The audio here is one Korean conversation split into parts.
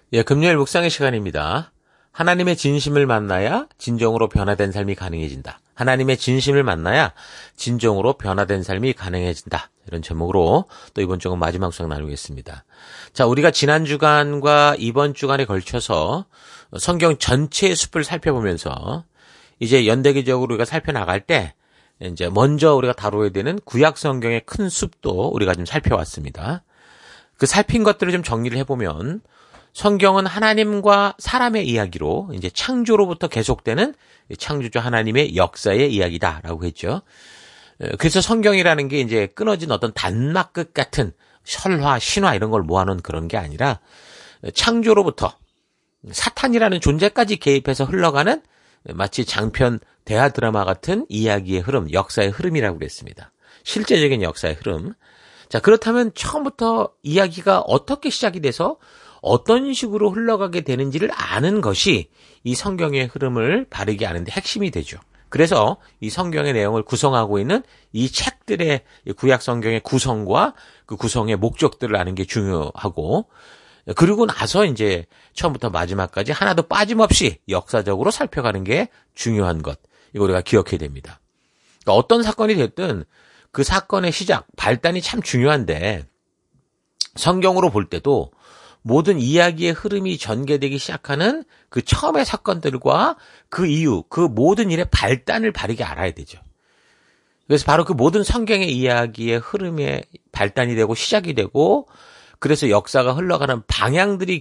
예, 금요일 묵상의 시간입니다. 하나님의 진심을 만나야 진정으로 변화된 삶이 가능해진다. 하나님의 진심을 만나야 진정으로 변화된 삶이 가능해진다. 이런 제목으로 또 이번 주간 마지막 묵상 나누겠습니다. 자, 우리가 지난 주간과 이번 주간에 걸쳐서 성경 전체의 숲을 살펴보면서 이제 연대기적으로 우리가 살펴나갈 때 이제 먼저 우리가 다뤄야 되는 구약 성경의 큰 숲도 우리가 좀 살펴왔습니다. 그 살핀 것들을 좀 정리를 해보면 성경은 하나님과 사람의 이야기로 이제 창조로부터 계속되는 창조주 하나님의 역사의 이야기다라고 했죠. 그래서 성경이라는 게 이제 끊어진 어떤 단막극 같은 설화, 신화 이런 걸 모아놓은 그런 게 아니라 창조로부터 사탄이라는 존재까지 개입해서 흘러가는 마치 장편 대하 드라마 같은 이야기의 흐름, 역사의 흐름이라고 그랬습니다. 실제적인 역사의 흐름. 자, 그렇다면 처음부터 이야기가 어떻게 시작이 돼서 어떤 식으로 흘러가게 되는지를 아는 것이 이 성경의 흐름을 바르게 아는 데 핵심이 되죠. 그래서 이 성경의 내용을 구성하고 있는 이 책들의 구약 성경의 구성과 그 구성의 목적들을 아는 게 중요하고, 그리고 나서 이제 처음부터 마지막까지 하나도 빠짐없이 역사적으로 살펴가는 게 중요한 것. 이거 우리가 기억해야 됩니다. 그러니까 어떤 사건이 됐든 그 사건의 시작, 발단이 참 중요한데 성경으로 볼 때도 모든 이야기의 흐름이 전개되기 시작하는 그 처음의 사건들과 그 이유, 그 모든 일의 발단을 바르게 알아야 되죠. 그래서 바로 그 모든 성경의 이야기의 흐름의 발단이 되고 시작이 되고, 그래서 역사가 흘러가는 방향들이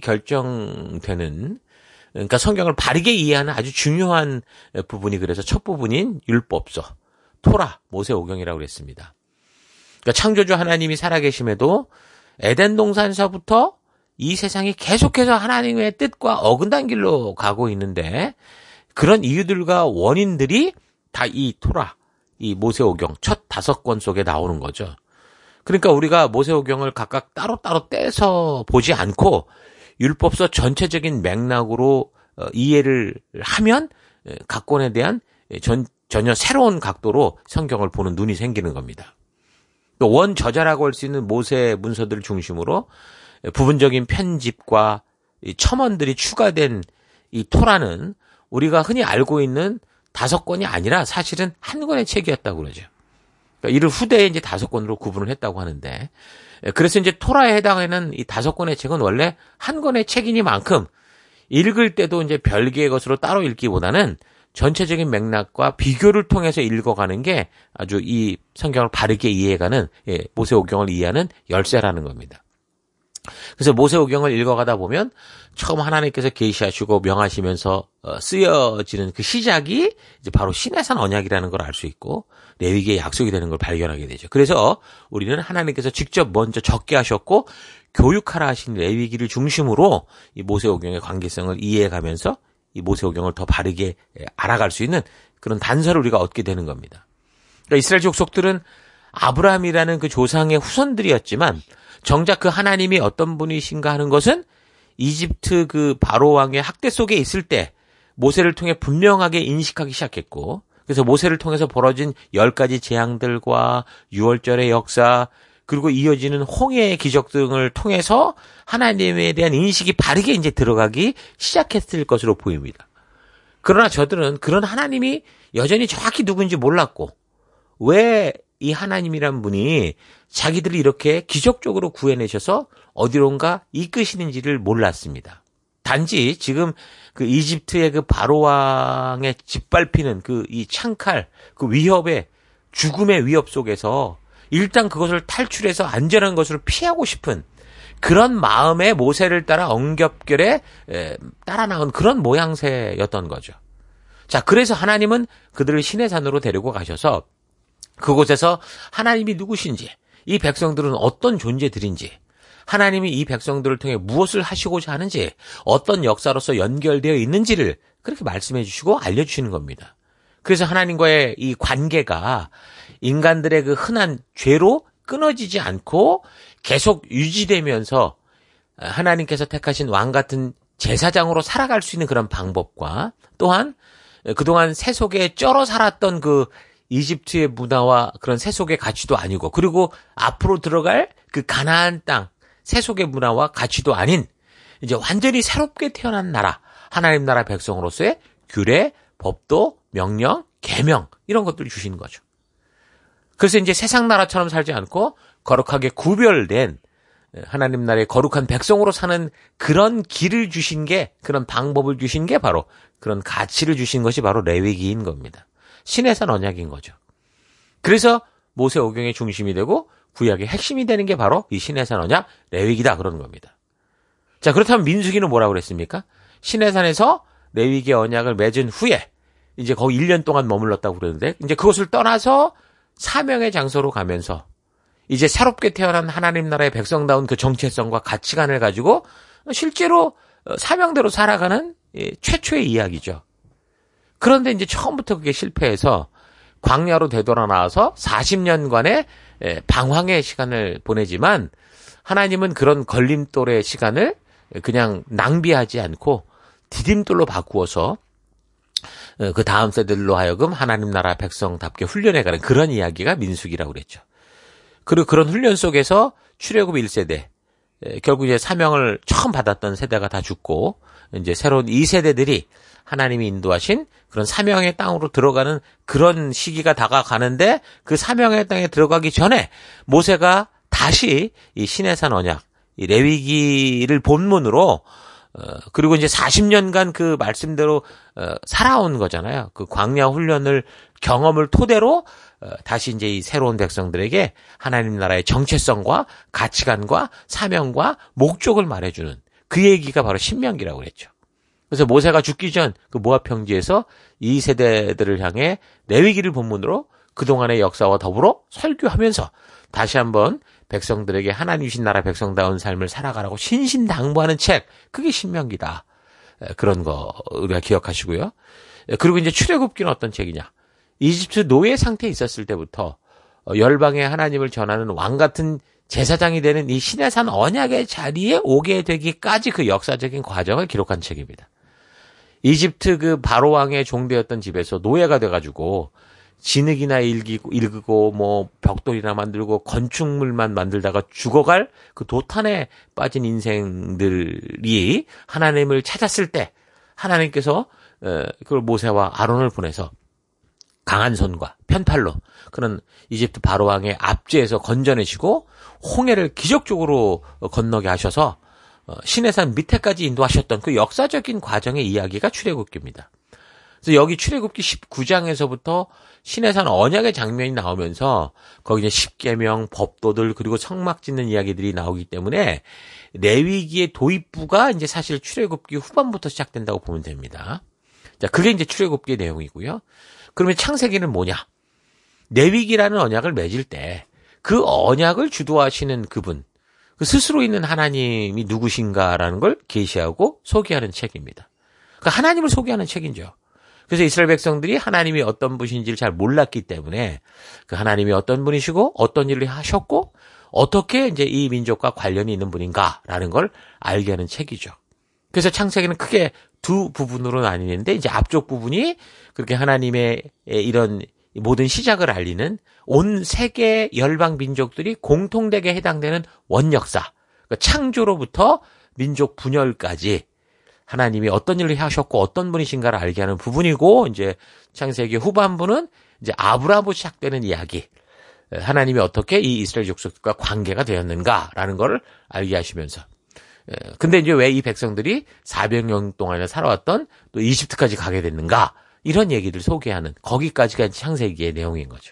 결정되는, 그러니까 성경을 바르게 이해하는 아주 중요한 부분이, 그래서 첫 부분인 율법서, 토라, 모세오경이라고 그랬습니다. 그러니까 창조주 하나님이 살아계심에도 에덴 동산에서부터 이 세상이 계속해서 하나님의 뜻과 어긋난 길로 가고 있는데, 그런 이유들과 원인들이 다 이 토라, 이 모세오경 첫 5권 속에 나오는 거죠. 그러니까 우리가 모세오경을 각각 따로따로 떼서 보지 않고 율법서 전체적인 맥락으로 이해를 하면 각 권에 대한 전혀 새로운 각도로 성경을 보는 눈이 생기는 겁니다. 원 저자라고 할 수 있는 모세 문서들을 중심으로 부분적인 편집과 첨언들이 추가된 이 토라는 우리가 흔히 알고 있는 5권이 아니라 사실은 한 권의 책이었다고 그러죠. 그러니까 이를 후대에 이제 5권으로 구분을 했다고 하는데, 그래서 이제 토라에 해당하는 이 5권의 책은 원래 한 권의 책이니만큼 읽을 때도 이제 별개의 것으로 따로 읽기보다는 전체적인 맥락과 비교를 통해서 읽어가는 게 아주 이 성경을 바르게 이해해가는, 모세오경을 이해하는 열쇠라는 겁니다. 그래서 모세오경을 읽어가다 보면 처음 하나님께서 계시하시고 명하시면서 쓰여지는 그 시작이 이제 바로 시내산 언약이라는 걸 알 수 있고 레위기의 약속이 되는 걸 발견하게 되죠. 그래서 우리는 하나님께서 직접 먼저 적게 하셨고 교육하라 하신 레위기를 중심으로 이 모세오경의 관계성을 이해해가면서 이 모세오경을 더 바르게 알아갈 수 있는 그런 단서를 우리가 얻게 되는 겁니다. 그러니까 이스라엘 족속들은 아브라함이라는 그 조상의 후손들이었지만 정작 그 하나님이 어떤 분이신가 하는 것은 이집트 그 바로 왕의 학대 속에 있을 때 모세를 통해 분명하게 인식하기 시작했고, 그래서 모세를 통해서 벌어진 10가지 재앙들과 6월절의 역사, 그리고 이어지는 홍해의 기적 등을 통해서 하나님에 대한 인식이 바르게 이제 들어가기 시작했을 것으로 보입니다. 그러나 저들은 그런 하나님이 여전히 정확히 누군지 몰랐고, 왜 이 하나님이란 분이 자기들을 이렇게 기적적으로 구해내셔서 어디론가 이끄시는지를 몰랐습니다. 단지 지금 그 이집트의 그 바로왕의 짓밟히는 그 이 창칼, 그 위협의 죽음의 위협 속에서 일단 그것을 탈출해서 안전한 것을 피하고 싶은 그런 마음에 모세를 따라 엉겹결에 따라 나온 그런 모양새였던 거죠. 자, 그래서 하나님은 그들을 시내산으로 데리고 가셔서 그곳에서 하나님이 누구신지, 이 백성들은 어떤 존재들인지, 하나님이 이 백성들을 통해 무엇을 하시고자 하는지, 어떤 역사로서 연결되어 있는지를 그렇게 말씀해 주시고 알려주시는 겁니다. 그래서 하나님과의 이 관계가 인간들의 그 흔한 죄로 끊어지지 않고 계속 유지되면서 하나님께서 택하신 왕 같은 제사장으로 살아갈 수 있는 그런 방법과, 또한 그동안 새 속에 쩔어 살았던 그 이집트의 문화와 그런 세속의 가치도 아니고, 그리고 앞으로 들어갈 그 가나안 땅 세속의 문화와 가치도 아닌 이제 완전히 새롭게 태어난 나라, 하나님 나라 백성으로서의 규례, 법도, 명령, 계명 이런 것들을 주시는 거죠. 그래서 이제 세상 나라처럼 살지 않고 거룩하게 구별된 하나님 나라의 거룩한 백성으로 사는 그런 길을 주신 게, 그런 방법을 주신 게 바로, 그런 가치를 주신 것이 바로 레위기인 겁니다. 시내산 언약인 거죠. 그래서 모세오경의 중심이 되고 구약의 핵심이 되는 게 바로 이 시내산 언약 레위기다 그러는 겁니다. 자, 그렇다면 민수기는 뭐라고 그랬습니까? 시내산에서 레위기 언약을 맺은 후에 이제 거기 1년 동안 머물렀다고 그러는데, 이제 그것을 떠나서 사명의 장소로 가면서 이제 새롭게 태어난 하나님 나라의 백성다운 그 정체성과 가치관을 가지고 실제로 사명대로 살아가는 최초의 이야기죠. 그런데 이제 처음부터 그게 실패해서 광야로 되돌아 나와서 40년간의 방황의 시간을 보내지만, 하나님은 그런 걸림돌의 시간을 그냥 낭비하지 않고 디딤돌로 바꾸어서 그 다음 세대들로 하여금 하나님 나라 백성답게 훈련해가는 그런 이야기가 민수기라고 그랬죠. 그리고 그런 훈련 속에서 출애굽 1세대, 결국 이제 사명을 처음 받았던 세대가 다 죽고 이제 새로운 2세대들이 하나님이 인도하신 그런 사명의 땅으로 들어가는 그런 시기가 다가가는데, 그 사명의 땅에 들어가기 전에 모세가 다시 이 시내산 언약, 이 레위기를 본문으로 그리고 이제 40년간 그 말씀대로 살아온 거잖아요. 그 광야 훈련을 경험을 토대로 다시 이제 이 새로운 백성들에게 하나님 나라의 정체성과 가치관과 사명과 목적을 말해주는 그 얘기가 바로 신명기라고 그랬죠. 그래서 모세가 죽기 전 그 모압 평지에서 이 세대들을 향해 레위기를 본문으로 그동안의 역사와 더불어 설교하면서 다시 한번 백성들에게 하나님 주신 나라 백성다운 삶을 살아가라고 신신당부하는 책, 그게 신명기다. 그런 거 우리가 기억하시고요. 그리고 이제 출애굽기는 어떤 책이냐? 이집트 노예 상태에 있었을 때부터 열방의 하나님을 전하는 왕 같은 제사장이 되는 이 시내산 언약의 자리에 오게 되기까지 그 역사적인 과정을 기록한 책입니다. 이집트 그 바로 왕의 종되었던 집에서 노예가 돼가지고 진흙이나 일그고 뭐 벽돌이나 만들고 건축물만 만들다가 죽어갈 그 도탄에 빠진 인생들이 하나님을 찾았을 때 하나님께서 그걸 모세와 아론을 보내서 강한 손과 편팔로 그런 이집트 바로 왕의 압제에서 건져내시고 홍해를 기적적으로 건너게 하셔서 시내산 밑에까지 인도하셨던 그 역사적인 과정의 이야기가 출애굽기입니다. 그래서 여기 출애굽기 19장에서부터 시내산 언약의 장면이 나오면서 거기 이제 십계명, 법도들 그리고 성막 짓는 이야기들이 나오기 때문에 레위기의 도입부가 이제 사실 출애굽기 후반부터 시작된다고 보면 됩니다. 자, 그게 이제 출애굽기의 내용이고요. 그러면 창세기는 뭐냐? 레위기라는 언약을 맺을 때 그 언약을 주도하시는 그분, 그 스스로 있는 하나님이 누구신가라는 걸 계시하고 소개하는 책입니다. 그러니까 하나님을 소개하는 책이죠. 그래서 이스라엘 백성들이 하나님이 어떤 분이신지를 잘 몰랐기 때문에 그 하나님이 어떤 분이시고 어떤 일을 하셨고 어떻게 이제 이 민족과 관련이 있는 분인가라는 걸 알게 하는 책이죠. 그래서 창세기는 크게 두 부분으로 나뉘는데, 이제 앞쪽 부분이 그렇게 하나님의 이런 모든 시작을 알리는 온 세계 열방 민족들이 공통되게 해당되는 원역사, 그러니까 창조로부터 민족 분열까지 하나님이 어떤 일을 하셨고 어떤 분이신가를 알게 하는 부분이고, 이제 창세기 후반부는 이제 아브라함부터 시작되는 이야기, 하나님이 어떻게 이 이스라엘 족속과 관계가 되었는가라는 걸 알게 하시면서, 근데 이제 왜 이 백성들이 400년 동안이나 살아왔던 또 이집트까지 가게 됐는가, 이런 얘기를 소개하는, 거기까지가 창세기의 내용인 거죠.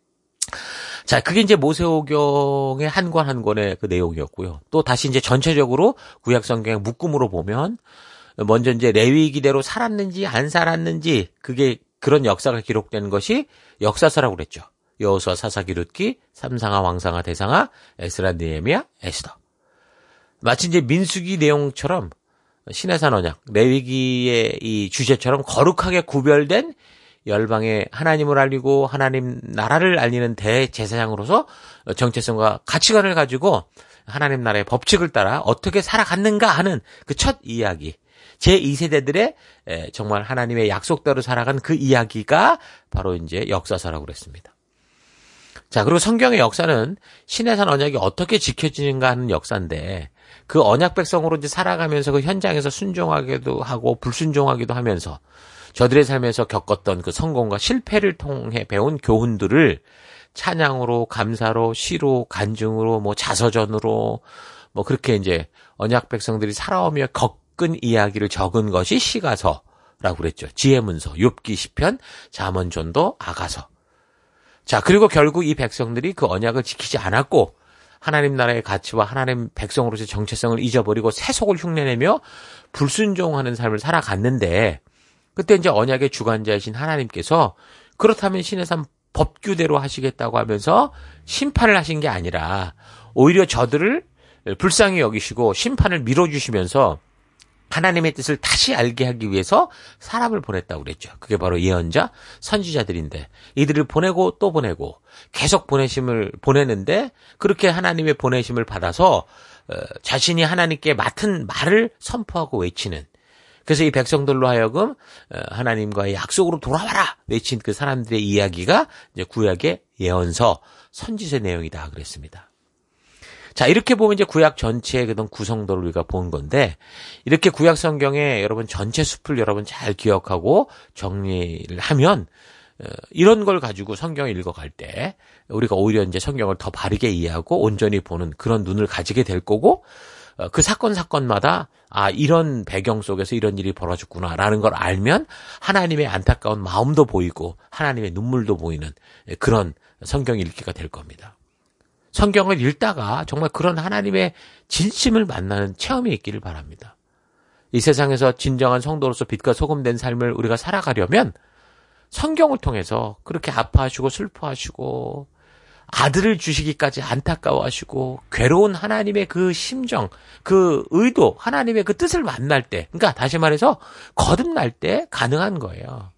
자, 그게 이제 모세오경의 한 권 한 권의 그 내용이었고요. 또 다시 이제 전체적으로 구약 성경의 묶음으로 보면, 먼저 이제 레위기대로 살았는지 안 살았는지, 그게 그런 역사가 기록된 것이 역사서라고 그랬죠. 여호수아, 사사기, 룻기, 삼상하, 왕상하, 대상하, 에스라, 느헤미야, 에스더. 마치 이제 민수기 내용처럼 시내산 언약, 레위기의 이 주제처럼 거룩하게 구별된 열방의 하나님을 알리고 하나님 나라를 알리는 대제사장으로서 정체성과 가치관을 가지고 하나님 나라의 법칙을 따라 어떻게 살아갔는가 하는 그 첫 이야기, 제2세대들의 정말 하나님의 약속대로 살아간 그 이야기가 바로 이제 역사서라고 그랬습니다. 자, 그리고 성경의 역사는 시내산 언약이 어떻게 지켜지는가 하는 역사인데, 그 언약 백성으로 이제 살아가면서 그 현장에서 순종하기도 하고 불순종하기도 하면서 저들의 삶에서 겪었던 그 성공과 실패를 통해 배운 교훈들을 찬양으로, 감사로, 시로, 간증으로, 뭐 자서전으로, 뭐 그렇게 이제 언약 백성들이 살아오며 겪은 이야기를 적은 것이 시가서라고 그랬죠. 지혜문서, 욥기, 시편, 잠언, 전도, 아가서. 자, 그리고 결국 이 백성들이 그 언약을 지키지 않았고 하나님 나라의 가치와 하나님 백성으로서의 정체성을 잊어버리고 세속을 흉내내며 불순종하는 삶을 살아갔는데, 그때 이제 언약의 주관자이신 하나님께서 그렇다면 신의 삶 법규대로 하시겠다고 하면서 심판을 하신 게 아니라 오히려 저들을 불쌍히 여기시고 심판을 밀어주시면서 하나님의 뜻을 다시 알게 하기 위해서 사람을 보냈다고 그랬죠. 그게 바로 예언자, 선지자들인데 이들을 보내고 또 보내고 계속 보내는데 그렇게 하나님의 보내심을 받아서 자신이 하나님께 맡은 말을 선포하고 외치는, 그래서 이 백성들로 하여금 하나님과의 약속으로 돌아와라 외친 그 사람들의 이야기가 이제 구약의 예언서, 선지서 내용이다 그랬습니다. 자, 이렇게 보면 이제 구약 전체의 그런 구성도를 우리가 본 건데, 이렇게 구약 성경에 여러분 전체 숲을 여러분 잘 기억하고 정리를 하면 이런 걸 가지고 성경을 읽어갈 때 우리가 오히려 이제 성경을 더 바르게 이해하고 온전히 보는 그런 눈을 가지게 될 거고, 그 사건마다 이런 배경 속에서 이런 일이 벌어졌구나라는 걸 알면 하나님의 안타까운 마음도 보이고 하나님의 눈물도 보이는 그런 성경 읽기가 될 겁니다. 성경을 읽다가 정말 그런 하나님의 진심을 만나는 체험이 있기를 바랍니다. 이 세상에서 진정한 성도로서 빛과 소금 된 삶을 우리가 살아가려면 성경을 통해서 그렇게 아파하시고 슬퍼하시고 아들을 주시기까지 안타까워하시고 괴로운 하나님의 그 심정, 그 의도, 하나님의 그 뜻을 만날 때, 그러니까 다시 말해서 거듭날 때 가능한 거예요.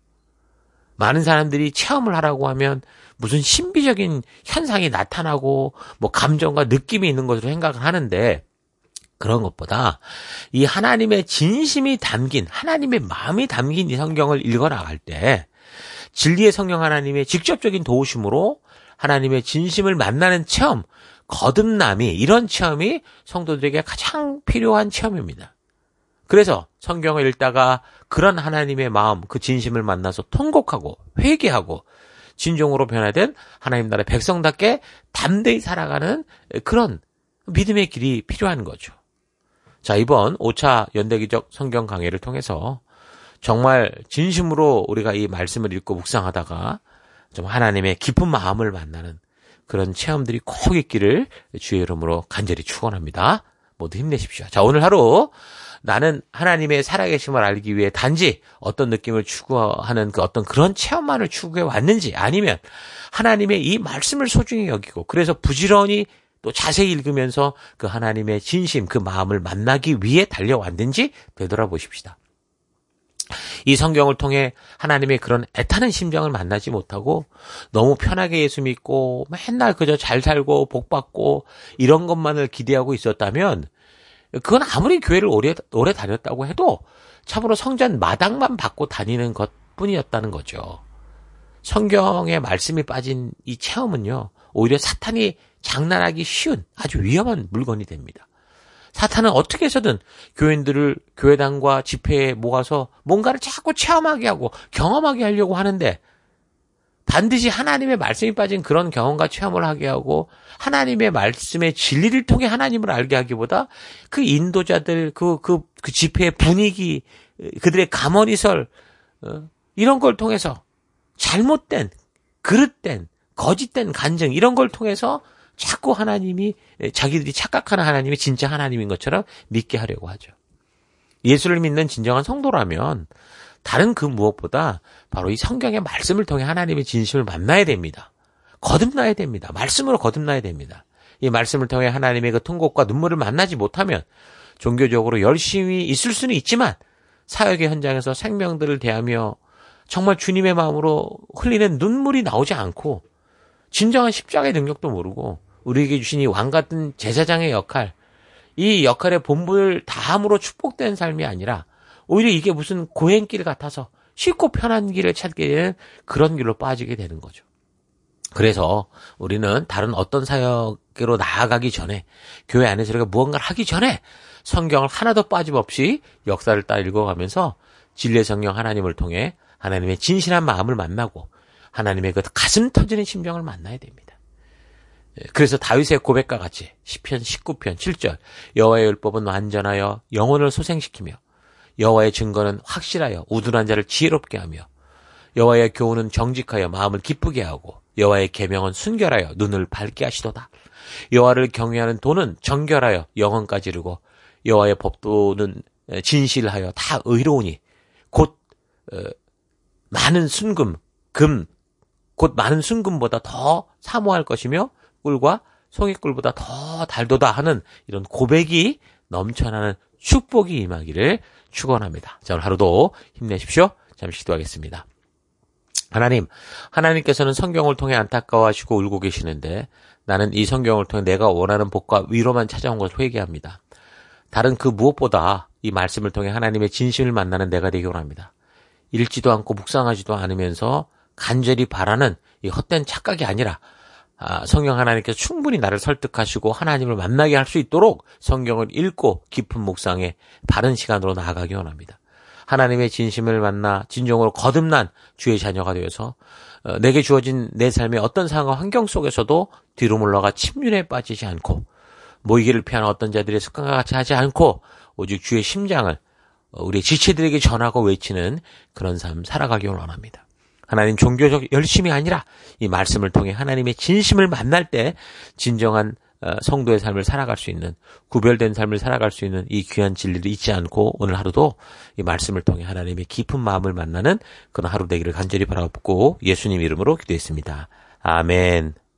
많은 사람들이 체험을 하라고 하면 무슨 신비적인 현상이 나타나고 뭐 감정과 느낌이 있는 것으로 생각을 하는데, 그런 것보다 이 하나님의 진심이 담긴, 하나님의 마음이 담긴 이 성경을 읽어나갈 때 진리의 성령 하나님의 직접적인 도우심으로 하나님의 진심을 만나는 체험, 거듭남이, 이런 체험이 성도들에게 가장 필요한 체험입니다. 그래서 성경을 읽다가 그런 하나님의 마음, 그 진심을 만나서 통곡하고 회개하고 진정으로 변화된 하나님 나라의 백성답게 담대히 살아가는 그런 믿음의 길이 필요한 거죠. 자, 이번 5차 연대기적 성경 강해를 통해서 정말 진심으로 우리가 이 말씀을 읽고 묵상하다가 좀 하나님의 깊은 마음을 만나는 그런 체험들이 꼭 있기를 주의 이름으로 간절히 축원합니다. 모두 힘내십시오. 자, 오늘 하루 나는 하나님의 살아계심을 알기 위해 단지 어떤 느낌을 추구하는 그 어떤 그런 체험만을 추구해 왔는지, 아니면 하나님의 이 말씀을 소중히 여기고 그래서 부지런히 또 자세히 읽으면서 그 하나님의 진심, 그 마음을 만나기 위해 달려왔는지 되돌아보십시다. 이 성경을 통해 하나님의 그런 애타는 심정을 만나지 못하고 너무 편하게 예수 믿고 맨날 그저 잘 살고 복 받고 이런 것만을 기대하고 있었다면 그건 아무리 교회를 오래 다녔다고 해도 참으로 성전 마당만 받고 다니는 것뿐이었다는 거죠. 성경에 말씀이 빠진 이 체험은요, 오히려 사탄이 장난하기 쉬운 아주 위험한 물건이 됩니다. 사탄은 어떻게 해서든 교인들을 교회당과 집회에 모아서 뭔가를 자꾸 체험하게 하고 경험하게 하려고 하는데, 반드시 하나님의 말씀이 빠진 그런 경험과 체험을 하게 하고 하나님의 말씀의 진리를 통해 하나님을 알게 하기보다 그 인도자들, 그 집회의 분위기, 그들의 감언이설, 이런 걸 통해서 잘못된, 그릇된, 거짓된 간증, 이런 걸 통해서 자꾸 하나님이, 자기들이 착각하는 하나님이 진짜 하나님인 것처럼 믿게 하려고 하죠. 예수를 믿는 진정한 성도라면 다른 그 무엇보다 바로 이 성경의 말씀을 통해 하나님의 진심을 만나야 됩니다. 거듭나야 됩니다. 말씀으로 거듭나야 됩니다. 이 말씀을 통해 하나님의 그 통곡과 눈물을 만나지 못하면 종교적으로 열심히 있을 수는 있지만 사역의 현장에서 생명들을 대하며 정말 주님의 마음으로 흘리는 눈물이 나오지 않고 진정한 십자가의 능력도 모르고 우리에게 주신 이 왕 같은 제사장의 역할, 이 역할의 본분을 다함으로 축복된 삶이 아니라 오히려 이게 무슨 고행길 같아서 쉽고 편한 길을 찾게 되는 그런 길로 빠지게 되는 거죠. 그래서 우리는 다른 어떤 사역으로 나아가기 전에, 교회 안에서 우리가 무언가를 하기 전에 성경을 하나도 빠짐없이 역사를 따라 읽어가면서 진리의 성령 하나님을 통해 하나님의 진실한 마음을 만나고 하나님의 그 가슴 터지는 심정을 만나야 됩니다. 그래서 다윗의 고백과 같이 시편 19편 7절 여호와의 율법은 완전하여 영혼을 소생시키며 여호와의 증거는 확실하여 우둔한 자를 지혜롭게 하며 여호와의 교훈은 정직하여 마음을 기쁘게 하고 여호와의 계명은 순결하여 눈을 밝게 하시도다. 여호와를 경외하는 도는 정결하여 영혼까지 이르고 여호와의 법도는 진실하여 다 의로우니 곧 많은 순금 곧 많은 순금보다 더 사모할 것이며 꿀과 송이꿀보다 더 달도다 하는 이런 고백이 넘쳐나는 축복이 임하기를 축원합니다. 자, 오늘 하루도 힘내십시오. 잠시 기도하겠습니다. 하나님께서는 성경을 통해 안타까워하시고 울고 계시는데 나는 이 성경을 통해 내가 원하는 복과 위로만 찾아온 것을 회개합니다. 다른 그 무엇보다 이 말씀을 통해 하나님의 진심을 만나는 내가 되기 원합니다. 읽지도 않고 묵상하지도 않으면서 간절히 바라는 이 헛된 착각이 아니라 성령 하나님께서 충분히 나를 설득하시고 하나님을 만나게 할 수 있도록 성경을 읽고 깊은 묵상에 바른 시간으로 나아가기 원합니다. 하나님의 진심을 만나 진정으로 거듭난 주의 자녀가 되어서 내게 주어진 내 삶의 어떤 상황 환경 속에서도 뒤로 물러가 침륜에 빠지지 않고 모이기를 피하는 어떤 자들의 습관과 같이 하지 않고 오직 주의 심장을 우리 지체들에게 전하고 외치는 그런 삶 살아가기 원합니다. 하나님 종교적 열심이 아니라 이 말씀을 통해 하나님의 진심을 만날 때 진정한 성도의 삶을 살아갈 수 있는 구별된 삶을 살아갈 수 있는 이 귀한 진리를 잊지 않고 오늘 하루도 이 말씀을 통해 하나님의 깊은 마음을 만나는 그런 하루 되기를 간절히 바라고 예수님 이름으로 기도했습니다. 아멘.